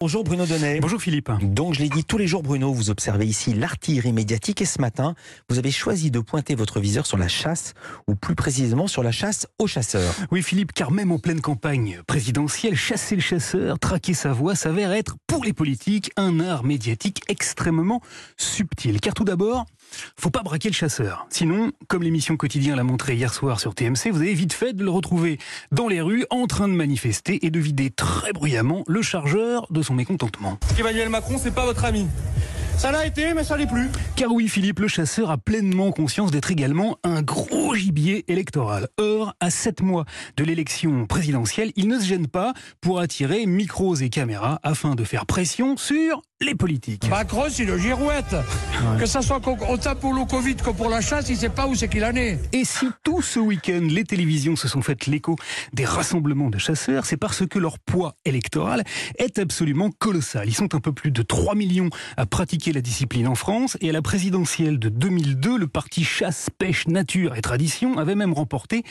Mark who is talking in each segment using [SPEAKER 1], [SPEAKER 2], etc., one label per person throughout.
[SPEAKER 1] Bonjour Bruno Donnet.
[SPEAKER 2] Bonjour Philippe.
[SPEAKER 1] Donc je l'ai dit, tous les jours Bruno, vous observez ici l'artillerie médiatique et ce matin, vous avez choisi de pointer votre viseur sur la chasse, ou plus précisément sur la chasse aux chasseurs.
[SPEAKER 2] Oui Philippe, car même en pleine campagne présidentielle, chasser le chasseur, traquer sa voix s'avère être, pour les politiques, un art médiatique extrêmement subtil. Car tout d'abord, faut pas braquer le chasseur. Sinon, comme l'émission Quotidien l'a montré hier soir sur TMC, vous avez vite fait de le retrouver dans les rues en train de manifester et de vider très bruyamment le chargeur de son mécontentement.
[SPEAKER 3] Emmanuel Macron, c'est pas votre ami. Ça l'a été, mais ça l'est plus.
[SPEAKER 2] Car oui, Philippe, le chasseur a pleinement conscience d'être également un gros gibier électoral. Or, à 7 mois de l'élection présidentielle, il ne se gêne pas pour attirer micros et caméras afin de faire pression sur les politiques.
[SPEAKER 3] Macron, c'est le girouette. Ouais. Que ça soit autant pour le Covid que pour la chasse, il sait pas où c'est qu'il en est.
[SPEAKER 2] Et si tout ce week-end, les télévisions se sont faites l'écho des rassemblements de chasseurs, c'est parce que leur poids électoral est absolument colossal. Ils sont un peu plus de 3 millions à pratiquer la discipline en France, et à la présidentielle de 2002, le parti Chasse, Pêche, Nature et Tradition avait même remporté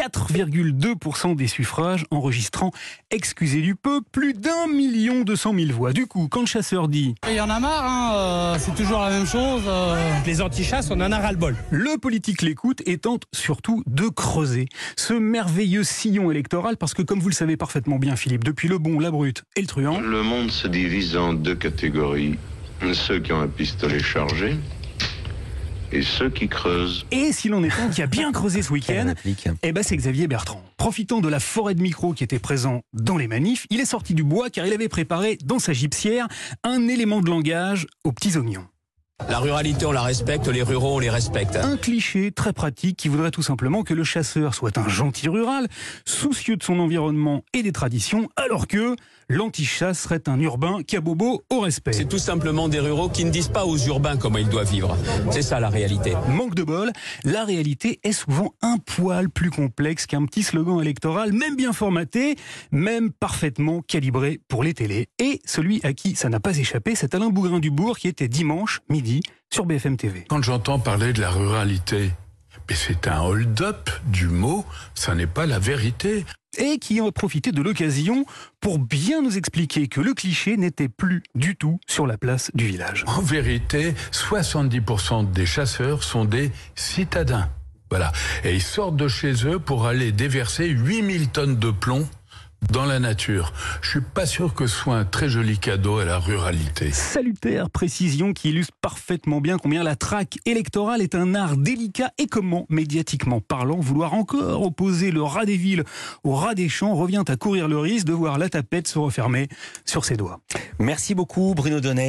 [SPEAKER 2] 4,2% des suffrages, enregistrant, excusez du peu, plus d'1 200 000 voix. Du coup, quand le chasseur dit
[SPEAKER 4] il y en a marre, c'est toujours la même chose.
[SPEAKER 5] Les anti-chasses, on en a ras-le-bol.
[SPEAKER 2] Le politique l'écoute et tente surtout de creuser ce merveilleux sillon électoral, parce que comme vous le savez parfaitement bien Philippe, depuis le bon, la brute et le truand,
[SPEAKER 6] le monde se divise en deux catégories. Ceux qui ont un pistolet chargé et ceux qui creusent.
[SPEAKER 2] Et si l'on est un qui a bien creusé ce week-end, c'est Xavier Bertrand. Profitant de la forêt de micros qui était présent dans les manifs, il est sorti du bois car il avait préparé dans sa gibecière un élément de langage aux petits oignons.
[SPEAKER 7] La ruralité, on la respecte, les ruraux, on les respecte.
[SPEAKER 2] Un cliché très pratique qui voudrait tout simplement que le chasseur soit un gentil rural, soucieux de son environnement et des traditions, alors que l'anti-chasse serait un urbain qui a bobo au respect.
[SPEAKER 7] C'est tout simplement des ruraux qui ne disent pas aux urbains comment ils doivent vivre. C'est ça la réalité.
[SPEAKER 2] Manque de bol, la réalité est souvent un poil plus complexe qu'un petit slogan électoral, même bien formaté, même parfaitement calibré pour les télés. Et celui à qui ça n'a pas échappé, c'est Alain Bougrain-Dubourg qui était dimanche midi sur BFM TV.
[SPEAKER 8] Quand j'entends parler de la ruralité, mais c'est un hold-up du mot, ça n'est pas la vérité.
[SPEAKER 2] Et qui a profité de l'occasion pour bien nous expliquer que le cliché n'était plus du tout sur la place du village.
[SPEAKER 8] En vérité, 70% des chasseurs sont des citadins. Voilà. Et ils sortent de chez eux pour aller déverser 8000 tonnes de plomb dans la nature. Je suis pas sûr que ce soit un très joli cadeau à la ruralité.
[SPEAKER 2] Salutaire précision qui illustre parfaitement bien combien la traque électorale est un art délicat et comment, médiatiquement parlant, vouloir encore opposer le rat des villes au rat des champs revient à courir le risque de voir la tapette se refermer sur ses doigts.
[SPEAKER 1] Merci beaucoup Bruno Donnet.